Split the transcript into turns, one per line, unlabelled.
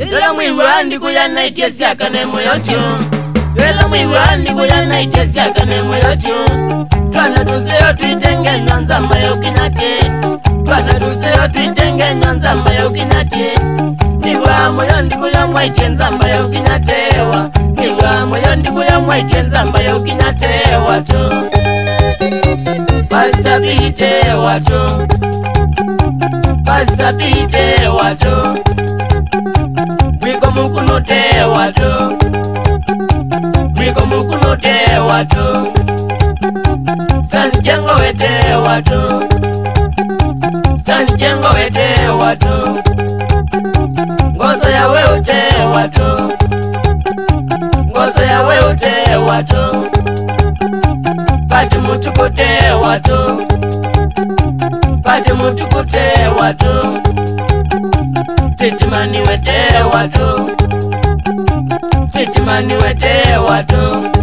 Ela mwiwandi kuyana itiesia kane moyotyo. Ela mwiwandi kuyana itiesia kane moyotyo. Twana duzeo tuitenge nyanzamba ya ukinyate. Twana duzeo tuitenge nyanzamba ya ukinyate. Niwa moyondi kuya mwaitie nzamba ya ukinyatewa. Niwa moyondi kuya mwaitie nzamba ya ukinyatewa tu. Pasta bite watu. Pasta bite watu. Wiko mukunote watu. Wiko mukunote watu. Sanjengo wete watu. Sanjengo wete watu. Ngozo ya weute watu. Ngozo ya weute watu. Pati mutukute watu. Pati mutukute watu. Titimani wete watu. Titimani wete watu.